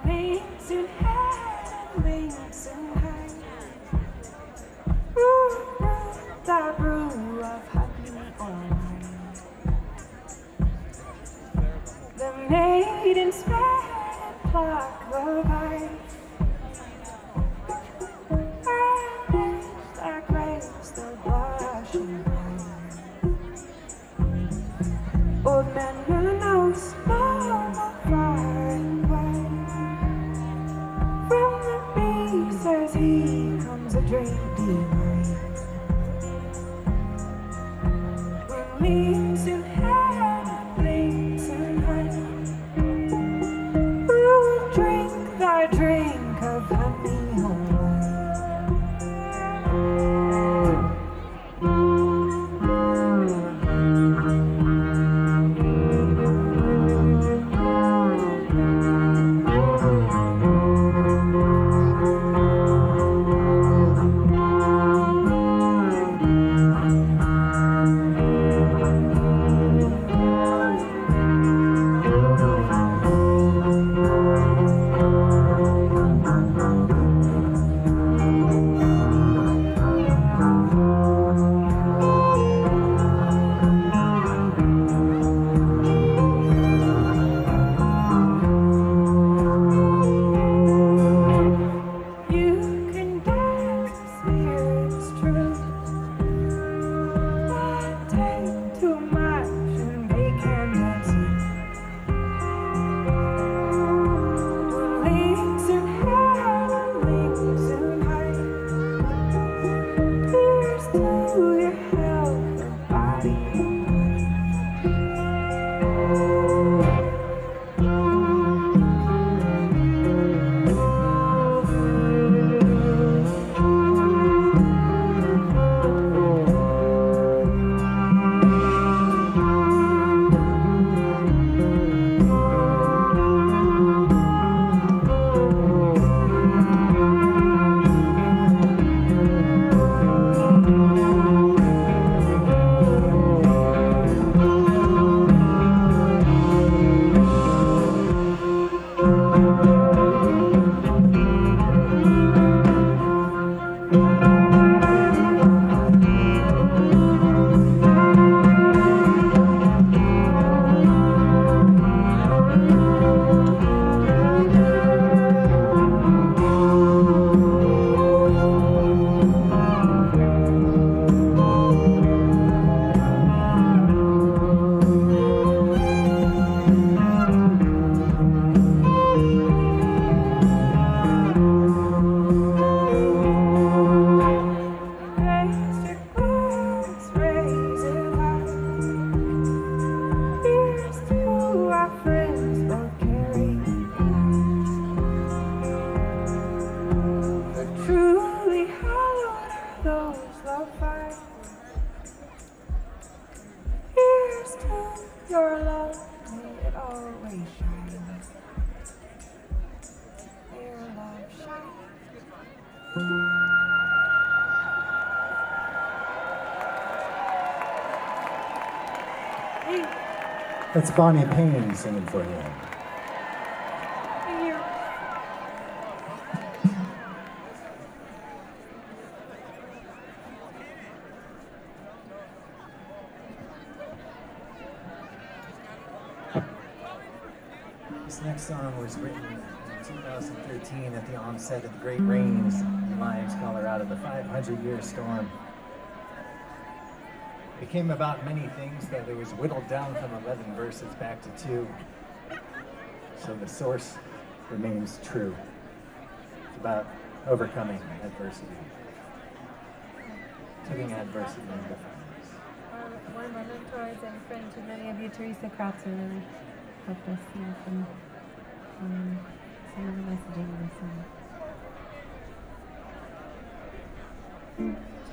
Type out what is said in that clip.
Paints in head and wings in high. The brew of honey or wine. The maidens spread and pluck the vine. That grace the blushing wine. Old man knows no far and wide. From the beast as he comes a drink divine. When leaves in hand, blades in hand, ooh, drink thy drink of honey or wine. Your love, may it always shine. May your love shine. That's Bonnie Payne singing for you. Thank you. This next song was written in 2013 at the onset of the Great Rains in Lyons, Colorado, the 500-year storm. It came about many things, but it was whittled down from 11 verses back to 2. So the source remains true. It's about overcoming adversity. Taking adversity in different ways. One of my mentors and friend to many of you, Teresa Kratzer, really helped us see some of the messaging in this song.